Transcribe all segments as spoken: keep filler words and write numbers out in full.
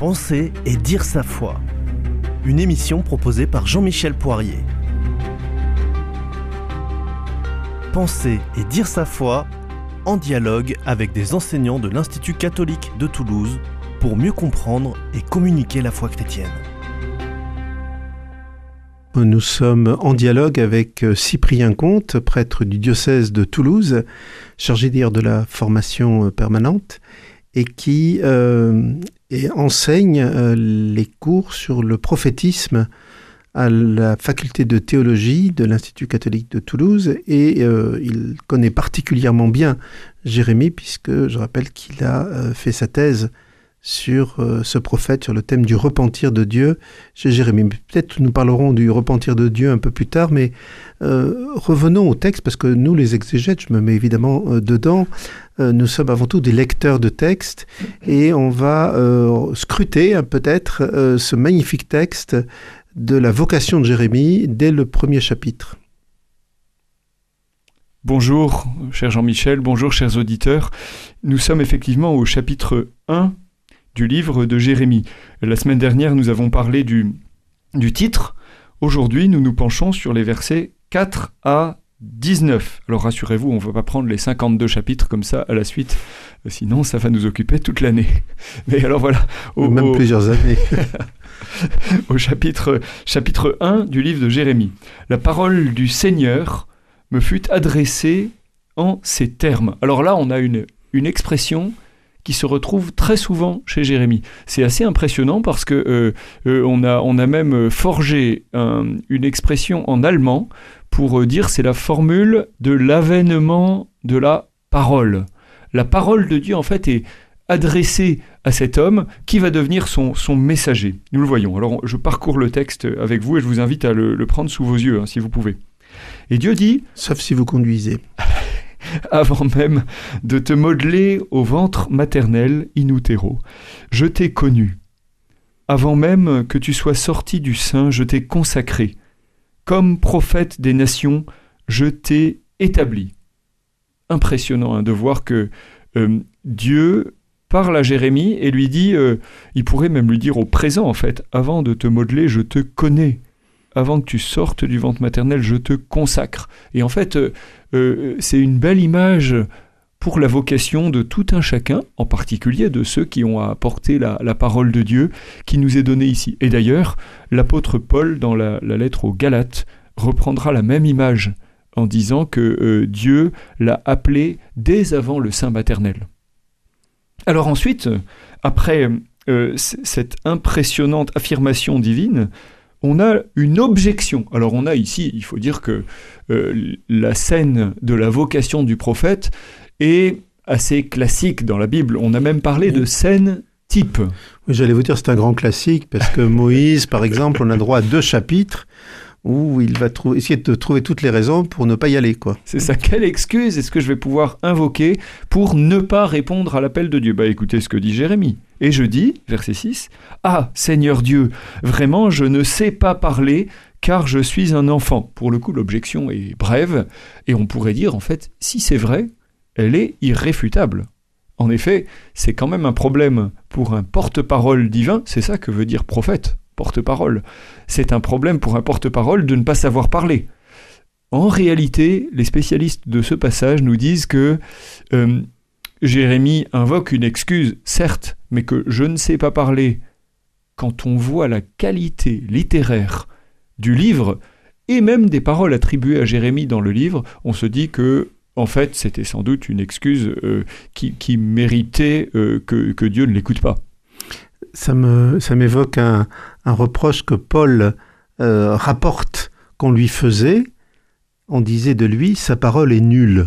Penser et dire sa foi. Une émission proposée par Jean-Michel Poirier. Penser et dire sa foi en dialogue avec des enseignants de l'Institut catholique de Toulouse pour mieux comprendre et communiquer la foi chrétienne. Nous sommes en dialogue avec Cyprien Comte, prêtre du diocèse de Toulouse, chargé d'ailleurs de la formation permanente, et qui euh, et enseigne euh, les cours sur le prophétisme à la faculté de théologie de l'Institut catholique de Toulouse. Et euh, il connaît particulièrement bien Jérémie, puisque je rappelle qu'il a euh, fait sa thèse sur euh, ce prophète, sur le thème du repentir de Dieu chez Jérémie. Peut-être nous parlerons du repentir de Dieu un peu plus tard, mais euh, revenons au texte, parce que nous, les exégètes, je me mets évidemment euh, dedans, euh, nous sommes avant tout des lecteurs de textes, et on va euh, scruter hein, peut-être euh, ce magnifique texte de la vocation de Jérémie dès le premier chapitre. Bonjour, cher Jean-Michel, bonjour, chers auditeurs. Nous sommes effectivement au chapitre un du livre de Jérémie. La semaine dernière, nous avons parlé du, du titre. Aujourd'hui, nous nous penchons sur les versets quatre à dix-neuf. Alors rassurez-vous, on ne va pas prendre les cinquante-deux chapitres comme ça à la suite, sinon ça va nous occuper toute l'année. Mais alors voilà. Au, Même au... plusieurs années. au chapitre, chapitre un du livre de Jérémie. La parole du Seigneur me fut adressée en ces termes. Alors là, on a une, une expression qui se retrouve très souvent chez Jérémie. C'est assez impressionnant parce que euh, euh, on a, on a même forgé un, une expression en allemand pour euh, dire c'est la formule de l'avènement de la parole. La parole de Dieu, en fait, est adressée à cet homme qui va devenir son, son messager. Nous le voyons. Alors, je parcours le texte avec vous et je vous invite à le, le prendre sous vos yeux, hein, si vous pouvez. Et Dieu dit... Sauf si vous conduisez. Avant même de te modeler au ventre maternel in utero, je t'ai connu. Avant même que tu sois sorti du sein, je t'ai consacré. Comme prophète des nations, je t'ai établi. Impressionnant hein, de voir que euh, Dieu parle à Jérémie et lui dit, euh, il pourrait même lui dire au présent en fait, avant de te modeler, je te connais. Avant que tu sortes du ventre maternel, je te consacre. Et en fait, euh, euh, c'est une belle image pour la vocation de tout un chacun, en particulier de ceux qui ont apporté la, la parole de Dieu qui nous est donnée ici. Et d'ailleurs, l'apôtre Paul, dans la, la lettre aux Galates, reprendra la même image en disant que euh, Dieu l'a appelé dès avant le sein maternel. Alors ensuite, après euh, c- cette impressionnante affirmation divine, on a une objection. Alors on a ici, il faut dire que euh, la scène de la vocation du prophète est assez classique dans la Bible. On a même parlé de scène type. Oui, j'allais vous dire c'est un grand classique, parce que Moïse, par exemple, on a droit à deux chapitres où il va trou- essayer de trouver toutes les raisons pour ne pas y aller, quoi. C'est ça. Quelle excuse est-ce que je vais pouvoir invoquer pour ne pas répondre à l'appel de Dieu ? Bah écoutez ce que dit Jérémie. Et je dis, verset six, « Ah, Seigneur Dieu, vraiment je ne sais pas parler, car je suis un enfant. » Pour le coup, l'objection est brève, et on pourrait dire, en fait, si c'est vrai, elle est irréfutable. En effet, c'est quand même un problème pour un porte-parole divin, c'est ça que veut dire prophète, porte-parole. C'est un problème pour un porte-parole de ne pas savoir parler. En réalité, les spécialistes de ce passage nous disent que euh, Jérémie invoque une excuse, certes, mais que je ne sais pas parler. Quand on voit la qualité littéraire du livre, et même des paroles attribuées à Jérémie dans le livre, on se dit que, en fait, c'était sans doute une excuse euh, qui, qui méritait euh, que, que Dieu ne l'écoute pas. Ça, me, ça m'évoque un, un reproche que Paul euh, rapporte qu'on lui faisait. On disait de lui, sa parole est nulle.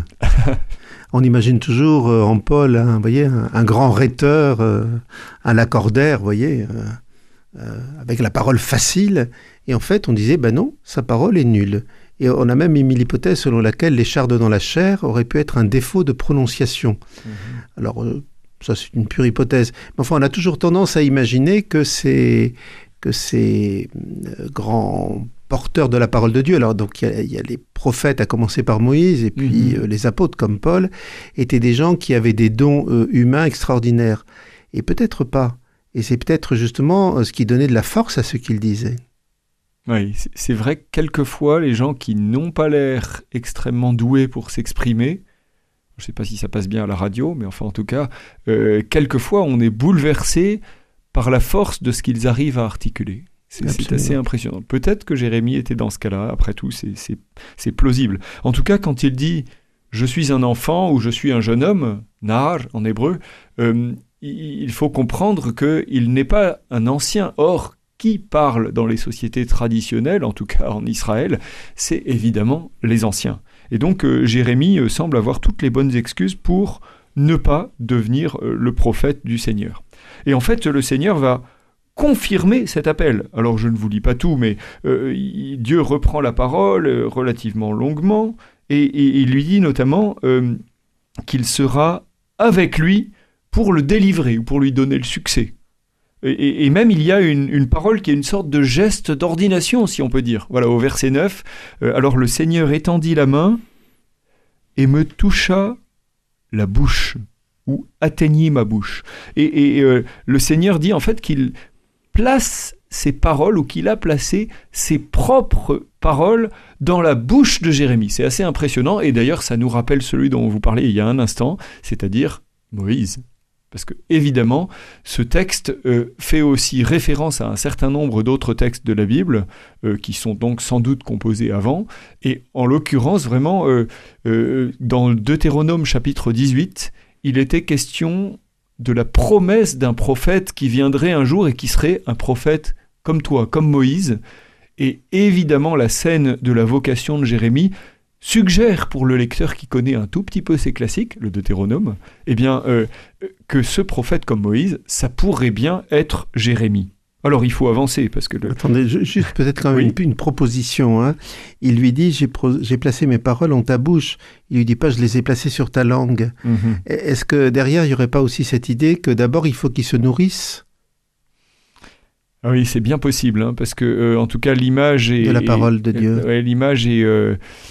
On imagine toujours euh, en Paul, hein, vous voyez, un, un grand rhéteur, euh, un lacordaire, vous voyez, euh, euh, avec la parole facile. Et en fait, on disait, ben non, sa parole est nulle. Et on a même émis l'hypothèse selon laquelle l'écharde dans la chair aurait pu être un défaut de prononciation. Mmh. Alors, euh, ça c'est une pure hypothèse. Mais enfin, on a toujours tendance à imaginer que ces, que ces euh, grands porteurs de la parole de Dieu, alors donc il y, y a les prophètes à commencer par Moïse, et puis mmh. euh, les apôtres comme Paul, étaient des gens qui avaient des dons euh, humains extraordinaires. Et peut-être pas. Et c'est peut-être justement ce qui donnait de la force à ce qu'il disait. Oui, c'est vrai que quelquefois, les gens qui n'ont pas l'air extrêmement doués pour s'exprimer, je ne sais pas si ça passe bien à la radio, mais enfin en tout cas, euh, quelquefois on est bouleversé par la force de ce qu'ils arrivent à articuler. C'est, c'est assez impressionnant. Peut-être que Jérémie était dans ce cas-là, après tout, c'est, c'est, c'est plausible. En tout cas, quand il dit « je suis un enfant » ou « je suis un jeune homme », « nar » en hébreu, euh, il faut comprendre qu'il n'est pas un ancien. Or, qui parle dans les sociétés traditionnelles, en tout cas en Israël, c'est évidemment les anciens. Et donc euh, Jérémie euh, semble avoir toutes les bonnes excuses pour ne pas devenir euh, le prophète du Seigneur. Et en fait, le Seigneur va confirmer cet appel. Alors je ne vous lis pas tout, mais euh, il, Dieu reprend la parole euh, relativement longuement, et, et il lui dit notamment euh, qu'il sera avec lui pour le délivrer, ou pour lui donner le succès. Et, et même il y a une, une parole qui est une sorte de geste d'ordination, si on peut dire. Voilà, au verset neuf, euh, alors le Seigneur étendit la main et me toucha la bouche, ou atteignit ma bouche. Et, et euh, le Seigneur dit en fait qu'il place ses paroles, ou qu'il a placé ses propres paroles dans la bouche de Jérémie. C'est assez impressionnant, et d'ailleurs ça nous rappelle celui dont vous parlez il y a un instant, c'est-à-dire Moïse. Parce que, évidemment, ce texte euh, fait aussi référence à un certain nombre d'autres textes de la Bible, euh, qui sont donc sans doute composés avant, et en l'occurrence, vraiment, euh, euh, dans Deutéronome chapitre dix-huit, il était question de la promesse d'un prophète qui viendrait un jour et qui serait un prophète comme toi, comme Moïse. Et évidemment, la scène de la vocation de Jérémie suggère pour le lecteur qui connaît un tout petit peu ces classiques, le Deutéronome, eh bien, euh, que ce prophète comme Moïse, ça pourrait bien être Jérémie. Alors il faut avancer parce que... Le... Attendez, juste peut-être quand même oui. une, une proposition. Hein. Il lui dit, j'ai, pro- j'ai placé mes paroles en ta bouche. Il lui dit pas, je les ai placées sur ta langue. Mm-hmm. Est-ce que derrière, il n'y aurait pas aussi cette idée que d'abord, il faut qu'il se nourrisse ? Ah oui, c'est bien possible, hein, parce que euh, en tout cas, l'image est... De la parole est, de Dieu. Euh, l'image est... Euh,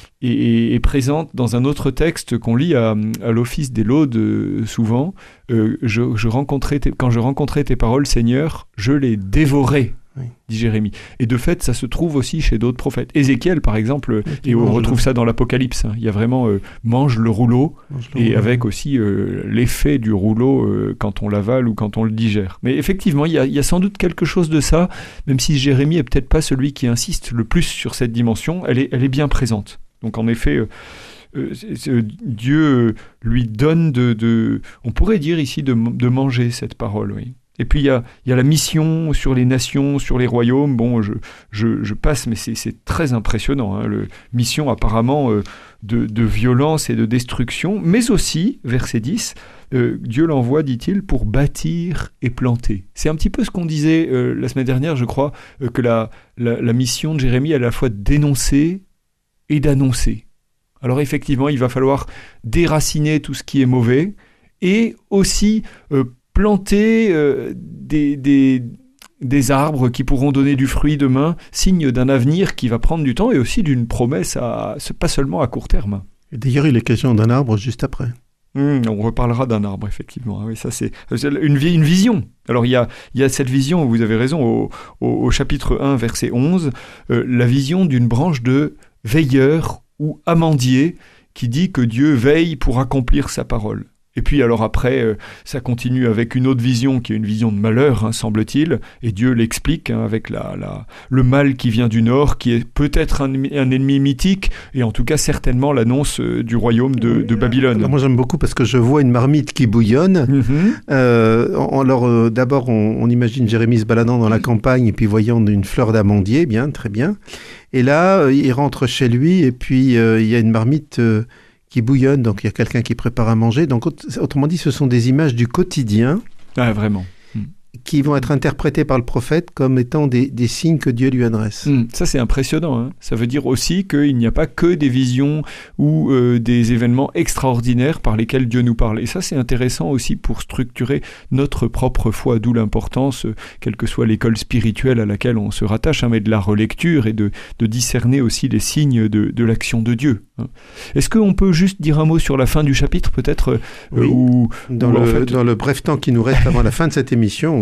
Et, et présente dans un autre texte qu'on lit à, à l'office des laudes euh, souvent. Euh, je, je rencontrais tes, quand je rencontrais tes paroles, Seigneur, je les dévorais, oui. dit Jérémie. Et de fait, ça se trouve aussi chez d'autres prophètes. Ézéchiel, par exemple, et on retrouve ça dans l'Apocalypse. Hein. Il y a vraiment euh, mange le rouleau, mange le et rouleau. Avec aussi euh, l'effet du rouleau euh, quand on l'avale ou quand on le digère. Mais effectivement, il y, a, il y a sans doute quelque chose de ça, même si Jérémie est peut-être pas celui qui insiste le plus sur cette dimension, elle est, elle est bien présente. Donc en effet, euh, euh, c'est, c'est, Dieu lui donne de, de... On pourrait dire ici de, de manger cette parole, oui. Et puis il y a, il y a la mission sur les nations, sur les royaumes. Bon, je, je, je passe, mais c'est, c'est très impressionnant. Hein, le, mission apparemment euh, de, de violence et de destruction, mais aussi, verset dix, euh, Dieu l'envoie, dit-il, pour bâtir et planter. C'est un petit peu ce qu'on disait euh, la semaine dernière, je crois, euh, que la, la, la mission de Jérémie est à la fois dénoncer et d'annoncer. Alors effectivement, il va falloir déraciner tout ce qui est mauvais et aussi euh, planter euh, des, des, des arbres qui pourront donner du fruit demain, signe d'un avenir qui va prendre du temps et aussi d'une promesse, à, pas seulement à court terme. Et d'ailleurs, il est question d'un arbre juste après. Mmh, on reparlera d'un arbre, effectivement. Oui, ça, c'est une, une vision. Alors, il y a, il y a cette vision, vous avez raison, au, au, au chapitre un, verset onze, euh, la vision d'une branche de veilleur ou amandier qui dit que Dieu veille pour accomplir sa parole. Et puis alors après, euh, ça continue avec une autre vision qui est une vision de malheur, hein, semble-t-il, et Dieu l'explique hein, avec la, la, le mal qui vient du nord, qui est peut-être un, un ennemi mythique, et en tout cas certainement l'annonce euh, du royaume de, de Babylone. Alors moi j'aime beaucoup parce que je vois une marmite qui bouillonne. Mm-hmm. Euh, alors euh, d'abord on, on imagine Jérémie se baladant dans la campagne et puis voyant une fleur d'amandier, bien, très bien. Et là, euh, il rentre chez lui et puis euh, il y a une marmite... Euh, qui bouillonne, donc il y a quelqu'un qui prépare à manger. Donc autrement dit, ce sont des images du quotidien ah, vraiment. Mmh. qui vont être interprétées par le prophète comme étant des, des signes que Dieu lui adresse. Mmh. Ça, c'est impressionnant. Hein. Ça veut dire aussi qu'il n'y a pas que des visions ou euh, des événements extraordinaires par lesquels Dieu nous parle. Et ça, c'est intéressant aussi pour structurer notre propre foi, d'où l'importance, euh, quelle que soit l'école spirituelle à laquelle on se rattache, hein, mais de la relecture et de, de discerner aussi les signes de, de l'action de Dieu. Hein. Est-ce qu'on peut juste dire un mot sur la fin du chapitre, peut-être euh, oui. ou, dans, ou le, en fait... dans le bref temps qui nous reste avant la fin de cette émission, oui.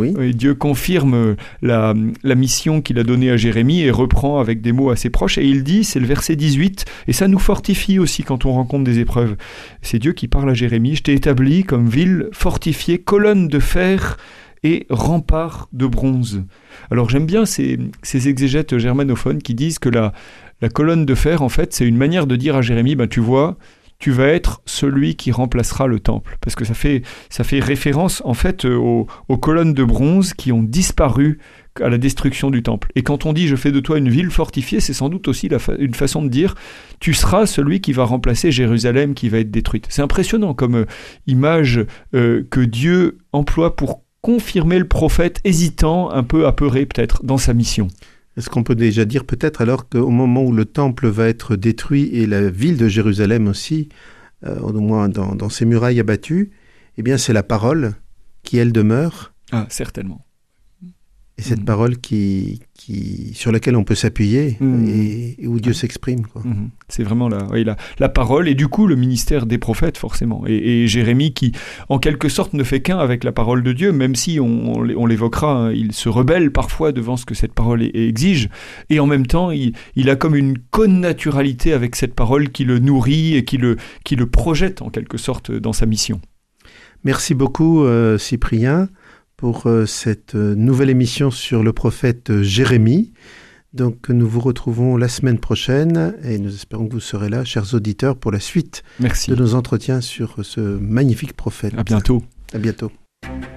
oui. Et Dieu confirme la, la mission qu'il a donnée à Jérémie et reprend avec des mots assez proches. Et il dit, c'est le verset dix-huit, et ça nous fortifie aussi quand on rencontre des épreuves. C'est Dieu qui parle à Jérémie. « Je t'ai établi comme ville fortifiée, colonne de fer et rempart de bronze. » Alors j'aime bien ces, ces exégètes germanophones qui disent que la, la colonne de fer, en fait, c'est une manière de dire à Jérémie, ben, tu vois, tu vas être celui qui remplacera le temple. Parce que ça fait, ça fait référence, en fait, aux, aux colonnes de bronze qui ont disparu à la destruction du temple. Et quand on dit « je fais de toi une ville fortifiée », c'est sans doute aussi la fa- une façon de dire « tu seras celui qui va remplacer Jérusalem qui va être détruite ». C'est impressionnant comme euh, image euh, que Dieu emploie pour confirmer le prophète hésitant, un peu apeuré peut-être, dans sa mission. Est-ce qu'on peut déjà dire peut-être alors qu'au moment où le temple va être détruit et la ville de Jérusalem aussi, euh, au moins dans, dans ses murailles abattues, eh bien c'est la parole qui, elle, demeure. Ah, certainement. Et cette Mmh. parole qui, qui, sur laquelle on peut s'appuyer Mmh. et, et où Dieu s'exprime, quoi. Mmh. C'est vraiment la, oui, la, la parole et du coup le ministère des prophètes forcément. Et, et Jérémie qui en quelque sorte ne fait qu'un avec la parole de Dieu, même si on, on, on l'évoquera, hein, il se rebelle parfois devant ce que cette parole exige. Et en même temps, il, il a comme une connaturalité avec cette parole qui le nourrit et qui le, qui le projette en quelque sorte dans sa mission. Merci beaucoup euh, Cyprien pour euh, cette euh, nouvelle émission sur le prophète euh, Jérémie. Donc nous vous retrouvons la semaine prochaine et nous espérons que vous serez là, chers auditeurs, pour la suite Merci. de nos entretiens sur ce magnifique prophète. À bientôt. À bientôt.